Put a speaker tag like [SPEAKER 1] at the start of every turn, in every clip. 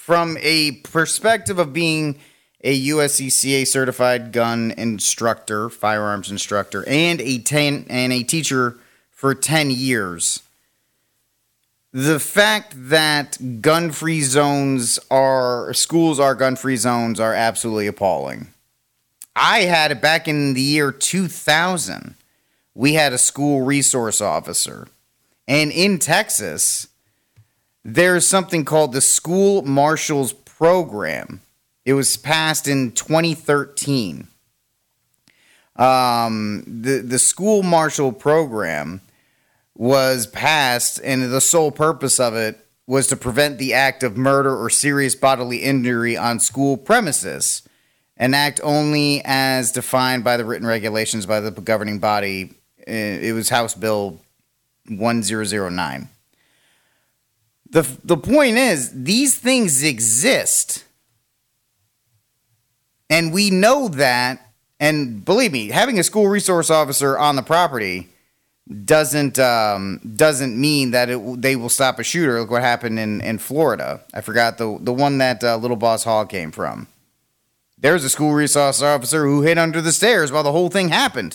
[SPEAKER 1] from a perspective of being a USCCA certified gun instructor, firearms instructor, and a teacher for 10 years, the fact that schools are gun-free zones are absolutely appalling. I had it back in the year 2000. We had a school resource officer. And in Texas, there's something called the School Marshals Program. It was passed in 2013. The School Marshal Program was passed, and the sole purpose of it was to prevent the act of murder or serious bodily injury on school premises, an act only as defined by the written regulations by the governing body. It was House Bill 1009. The point is, these things exist. And we know that, and believe me, having a school resource officer on the property doesn't mean that they will stop a shooter. Look what happened in Florida. I forgot the one that Little Boss Hall came from. There was a school resource officer who hid under the stairs while the whole thing happened.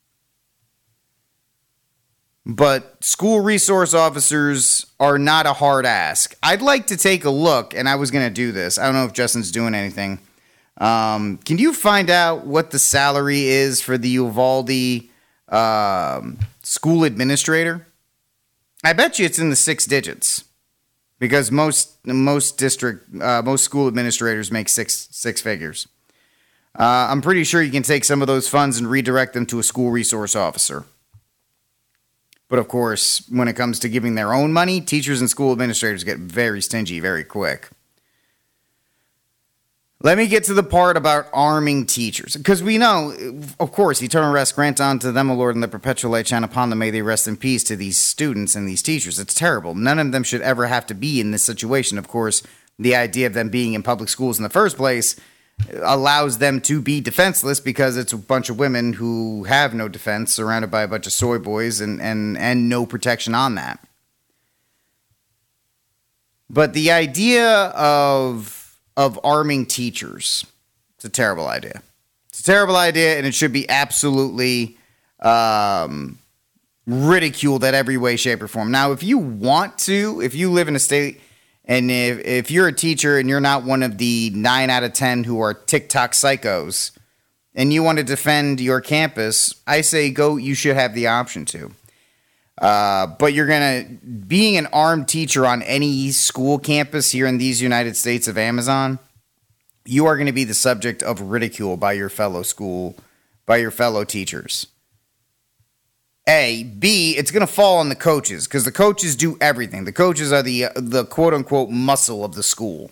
[SPEAKER 1] But school resource officers are not a hard ask. I'd like to take a look, and I was going to do this. I don't know if Justin's doing anything. Can you find out what the salary is for the Uvalde school administrator? I bet you it's in the 6 digits, because most school administrators make six figures. I'm pretty sure you can take some of those funds and redirect them to a school resource officer. But of course, when it comes to giving their own money, teachers and school administrators get very stingy very quick. Let me get to the part about arming teachers. Because we know, of course, eternal rest grant unto them, O Lord, and the perpetual light shine upon them. May they rest in peace to these students and these teachers. It's terrible. None of them should ever have to be in this situation. Of course, the idea of them being in public schools in the first place allows them to be defenseless, because it's a bunch of women who have no defense, surrounded by a bunch of soy boys and no protection on that. But the idea of arming teachers, it's a terrible idea. It's a terrible idea, and it should be absolutely ridiculed at every way, shape, or form. Now, if you live in a state, and if you're a teacher and you're not one of the 9 out of 10 who are TikTok psychos, and you want to defend your campus, I say go. You should have the option to. But being an armed teacher on any school campus here in these United States of Amazon, you are going to be the subject of ridicule by your fellow teachers. B, it's going to fall on the coaches, because the coaches do everything. The coaches are the quote-unquote muscle of the school.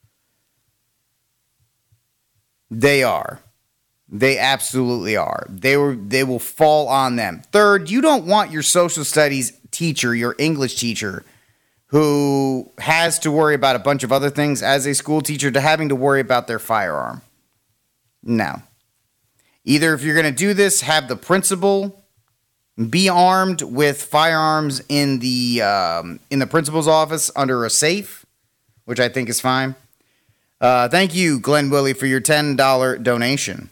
[SPEAKER 1] They are. They absolutely are. They will fall on them. Third, you don't want your social studies teacher, your English teacher, who has to worry about a bunch of other things as a school teacher, to having to worry about their firearm. No. Either if you're going to do this, have the principal be armed with firearms in the principal's office under a safe, which I think is fine. Thank you, Glenn Willie, for your $10 donation.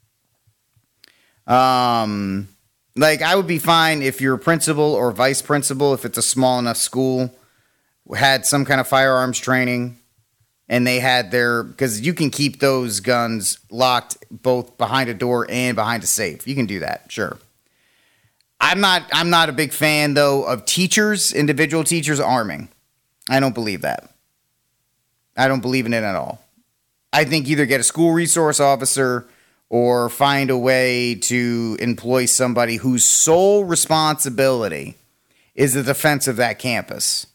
[SPEAKER 1] I would be fine if your principal or vice principal, if it's a small enough school, had some kind of firearms training, and they had because you can keep those guns locked both behind a door and behind a safe. You can do that, sure. I'm not a big fan, though, of individual teachers arming. I don't believe that. I don't believe in it at all. I think either get a school resource officer or find a way to employ somebody whose sole responsibility is the defense of that campus.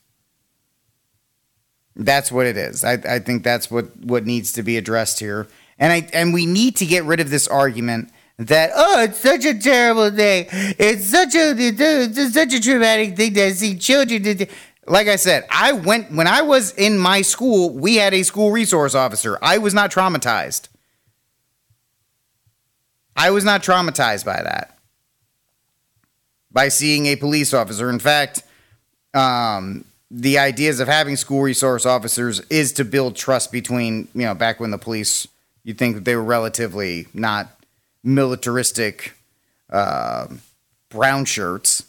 [SPEAKER 1] That's what it is. I think that's what needs to be addressed here. And we need to get rid of this argument that, it's such a terrible thing. It's such a traumatic thing to see children. Like I said, when I was in my school, we had a school resource officer. I was not traumatized. I was not traumatized by that. By seeing a police officer. In fact, the ideas of having school resource officers is to build trust between, back when the police, you'd think that they were relatively not militaristic brown shirts.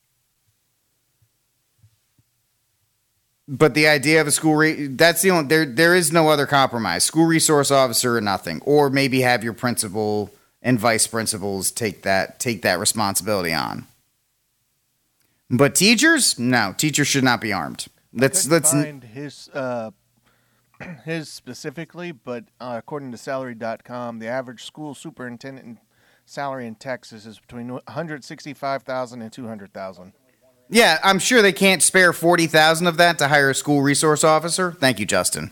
[SPEAKER 1] But the idea of a that's the only, there is no other compromise. School resource officer or nothing. Or maybe have your principal and vice principals take that responsibility on. But teachers? No, teachers should not be armed. Let's
[SPEAKER 2] find his specifically, but according to salary.com, the average school superintendent salary in Texas is between $165,000 and $200,000.
[SPEAKER 1] Yeah, I'm sure they can't spare $40,000 of that to hire a school resource officer. Thank you, Justin.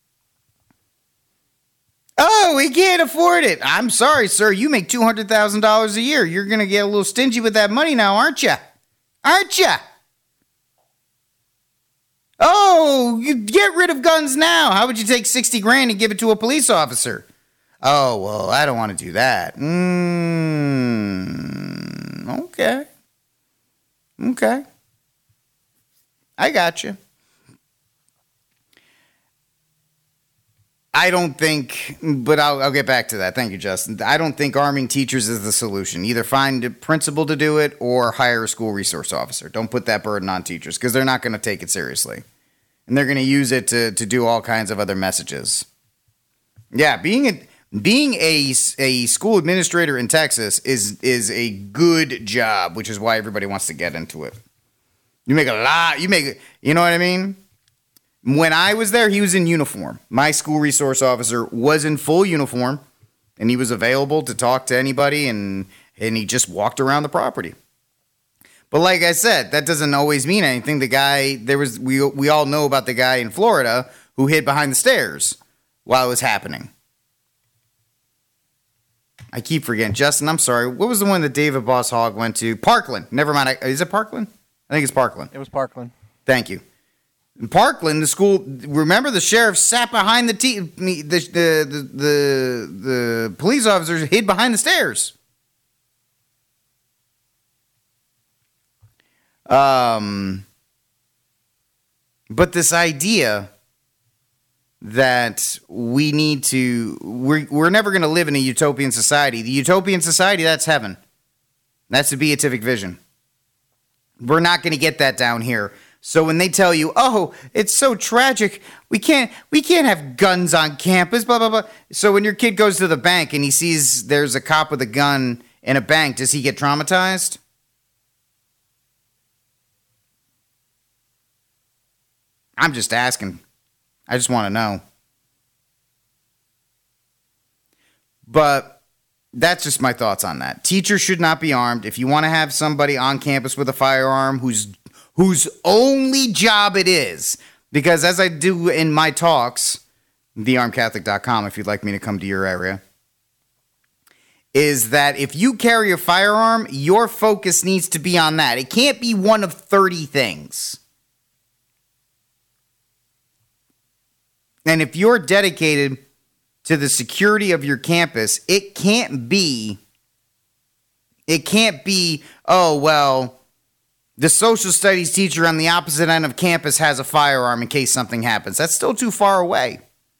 [SPEAKER 1] Oh, we can't afford it. I'm sorry, sir. You make $200,000 a year. You're going to get a little stingy with that money now, aren't you? Aren't you? Oh, you get rid of guns now. How would you take $60,000 and give it to a police officer? Oh, well, I don't want to do that. Okay. Okay. I got you. I don't think, but I'll get back to that. Thank you, Justin. I don't think arming teachers is the solution. Either find a principal to do it or hire a school resource officer. Don't put that burden on teachers because they're not going to take it seriously. And they're going to use it to do all kinds of other messages. Yeah, being a school administrator in Texas is a good job, which is why everybody wants to get into it. You make a lot. You know what I mean? When I was there, he was in uniform. My school resource officer was in full uniform, and he was available to talk to anybody, and he just walked around the property. But like I said, that doesn't always mean anything. The guy, we all know about the guy in Florida who hid behind the stairs while it was happening. I keep forgetting. Justin, I'm sorry. What was the one that David Boss Hogg went to? Parkland. Never mind. Is it Parkland? I think it's Parkland.
[SPEAKER 2] It was Parkland.
[SPEAKER 1] Thank you. In Parkland, the school. Remember, the sheriff sat behind the police officers hid behind the stairs. But this idea that we're never going to live in a utopian society. The utopian society, that's heaven. That's the beatific vision. We're not going to get that down here. So when they tell you, oh, it's so tragic, we can't have guns on campus, blah, blah, blah. So when your kid goes to the bank and he sees there's a cop with a gun in a bank, does he get traumatized? I'm just asking. I just want to know. But that's just my thoughts on that. Teachers should not be armed. If you want to have somebody on campus with a firearm whose only job it is, because as I do in my talks, thearmedcatholic.com if you'd like me to come to your area, is that if you carry a firearm, your focus needs to be on that. It can't be one of 30 things. And if you're dedicated to the security of your campus, it can't be, oh, well, the social studies teacher on the opposite end of campus has a firearm in case something happens. That's still too far away.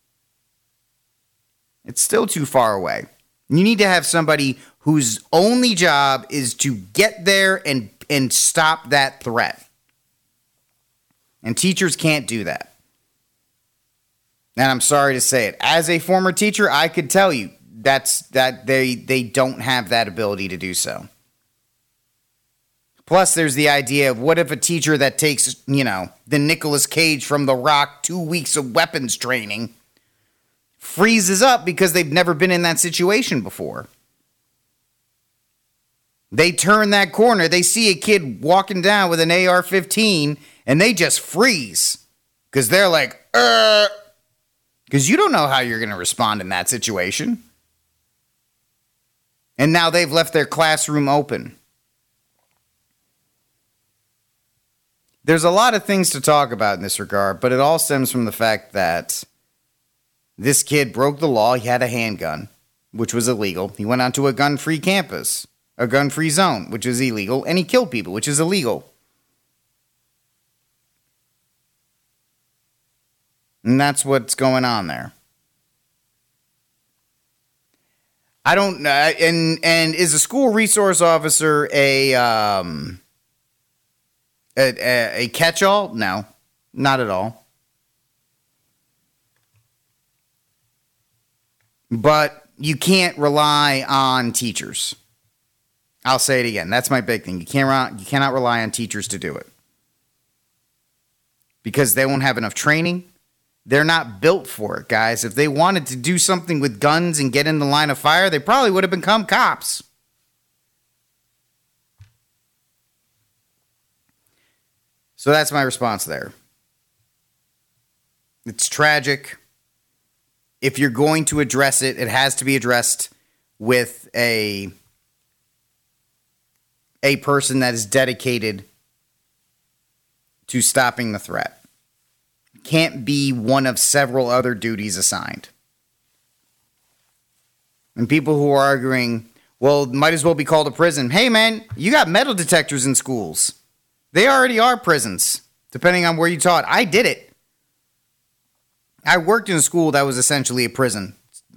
[SPEAKER 1] It's still too far away. You need to have somebody whose only job is to get there and stop that threat. And teachers can't do that. And I'm sorry to say it. As a former teacher, I could tell you that they don't have that ability to do so. Plus, there's the idea of what if a teacher that takes, the Nicolas Cage from The Rock 2 weeks of weapons training freezes up because they've never been in that situation before. They turn that corner, they see a kid walking down with an AR-15, and they just freeze because they're like, because you don't know how you're going to respond in that situation. And now they've left their classroom open. There's a lot of things to talk about in this regard, but it all stems from the fact that this kid broke the law. He had a handgun, which was illegal. He went onto a gun-free campus, a gun-free zone, which is illegal, and he killed people, which is illegal. And that's what's going on there. I don't know. And is a school resource officer a catch-all? No, not at all. But you can't rely on teachers. I'll say it again. That's my big thing. You cannot rely on teachers to do it. Because they won't have enough training. They're not built for it, guys. If they wanted to do something with guns and get in the line of fire, they probably would have become cops. So that's my response there. It's tragic. If you're going to address it, it has to be addressed with a person that is dedicated to stopping the threat. Can't be one of several other duties assigned. And people who are arguing, well, might as well be called a prison. Hey, man, you got metal detectors in schools. They already are prisons, depending on where you taught. I did it. I worked in a school that was essentially a prison.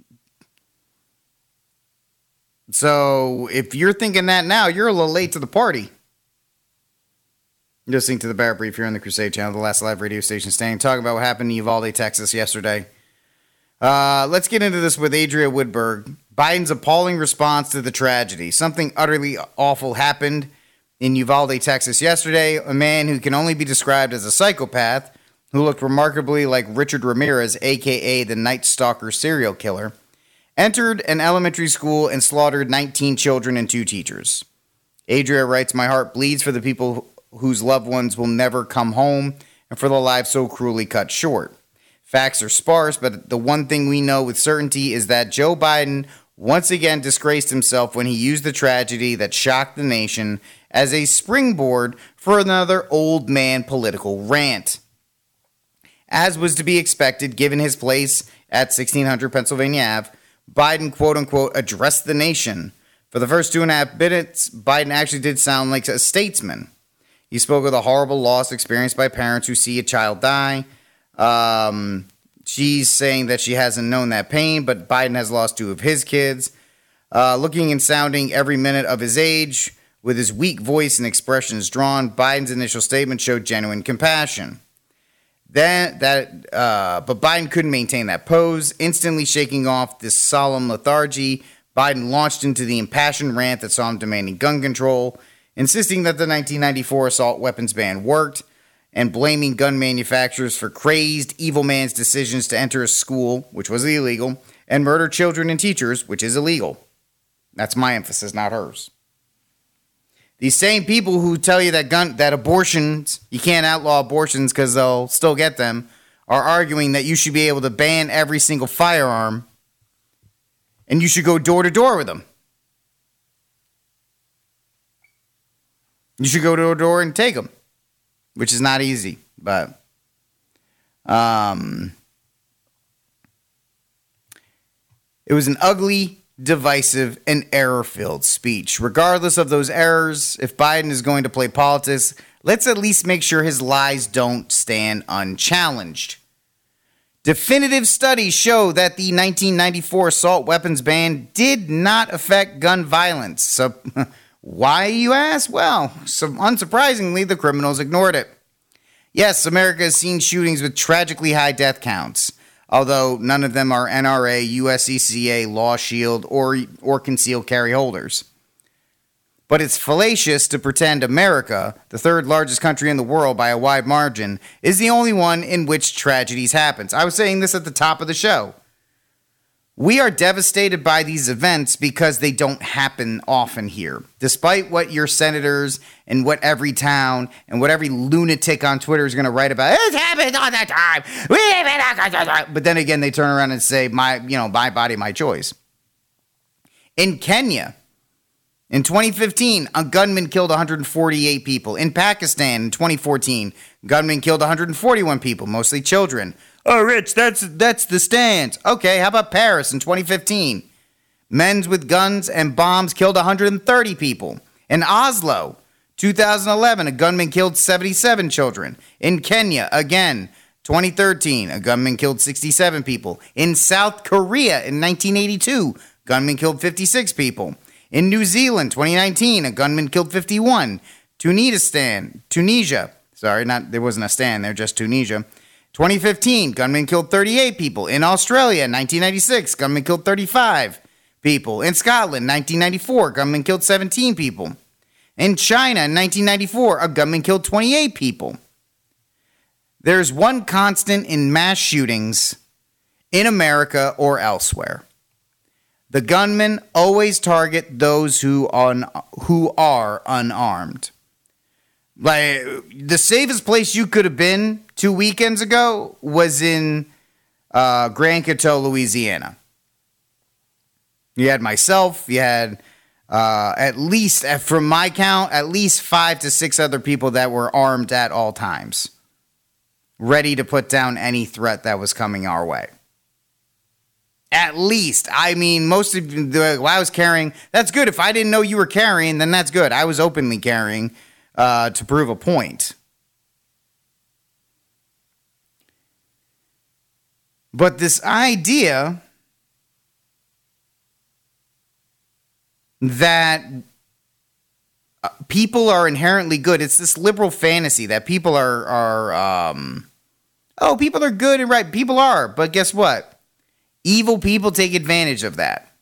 [SPEAKER 1] So if you're thinking that now, you're a little late to the party. You're listening to the Barrett Brief here on the Crusade Channel, the last live radio station standing, talking about what happened in Uvalde, Texas yesterday. Let's get into this with Adria Woodberg. Biden's appalling response to the tragedy. Something utterly awful happened in Uvalde, Texas yesterday. A man who can only be described as a psychopath, who looked remarkably like Richard Ramirez, a.k.a. the Night Stalker serial killer, entered an elementary school and slaughtered 19 children and 2 teachers. Adria writes, "My heart bleeds for the people whose loved ones will never come home and for the lives so cruelly cut short. Facts are sparse, but the one thing we know with certainty is that Joe Biden once again disgraced himself when he used the tragedy that shocked the nation as a springboard for another old man political rant. As was to be expected, given his place at 1600 Pennsylvania Ave, Biden, quote-unquote, addressed the nation. For the first 2.5 minutes, Biden actually did sound like a statesman. He spoke of the horrible loss experienced by parents who see a child die. She's saying that she hasn't known that pain, but Biden has lost 2 of his kids. Looking and sounding every minute of his age, with his weak voice and expressions drawn, Biden's initial statement showed genuine compassion. But Biden couldn't maintain that pose. Instantly shaking off this solemn lethargy, Biden launched into the impassioned rant that saw him demanding gun control, insisting that the 1994 assault weapons ban worked, and blaming gun manufacturers for crazed, evil man's decisions to enter a school, which was illegal, and murder children and teachers, which is illegal. That's my emphasis, not hers. These same people who tell you that abortions, you can't outlaw abortions because they'll still get them, are arguing that you should be able to ban every single firearm and you should go door to door with them. You should go door to door and take them, which is not easy, but it was an ugly, divisive, and error-filled speech. Regardless of those errors, if Biden is going to play politics, let's at least make sure his lies don't stand unchallenged. Definitive studies show that the 1994 assault weapons ban did not affect gun violence. So why, you ask? Well, unsurprisingly, the criminals ignored it. Yes, America has seen shootings with tragically high death counts, although none of them are NRA, USCCA, Law Shield, or concealed carry holders. But it's fallacious to pretend America, the third largest country in the world by a wide margin, is the only one in which tragedies happen. I was saying this at the top of the show. We are devastated by these events because they don't happen often here. Despite what your senators and what every town and what every lunatic on Twitter is going to write about, it happens all the time. But then again, they turn around and say, my body, my choice. In Kenya, in 2015, a gunman killed 148 people. In Pakistan, in 2014, gunman killed 141 people, mostly children. Oh, Rich, that's the stance. Okay, how about Paris in 2015? Men with guns and bombs killed 130 people. In Oslo, 2011, a gunman killed 77 children. In Kenya, again, 2013, a gunman killed 67 people. In South Korea in 1982, gunman killed 56 people. In New Zealand, 2019, a gunman killed 51. Tunisia. Sorry, there wasn't a stand there, just Tunisia. 2015, gunman killed 38 people. In Australia, 1996, gunman killed 35 people. In Scotland, 1994, gunman killed 17 people. In China, in 1994, a gunman killed 28 people. There's one constant in mass shootings in America or elsewhere. The gunmen always target those who are unarmed. Like, the safest place you could have been 2 weekends ago was in Grand Coteau, Louisiana. You had myself, you had at least, from my count, at least 5 to 6 other people that were armed at all times, ready to put down any threat that was coming our way. At least. I mean, most of I was carrying, that's good. If I didn't know you were carrying, then that's good. I was openly carrying to prove a point. But this idea that people are inherently good, it's this liberal fantasy that people people are good and right. People are, but guess what? Evil people take advantage of that.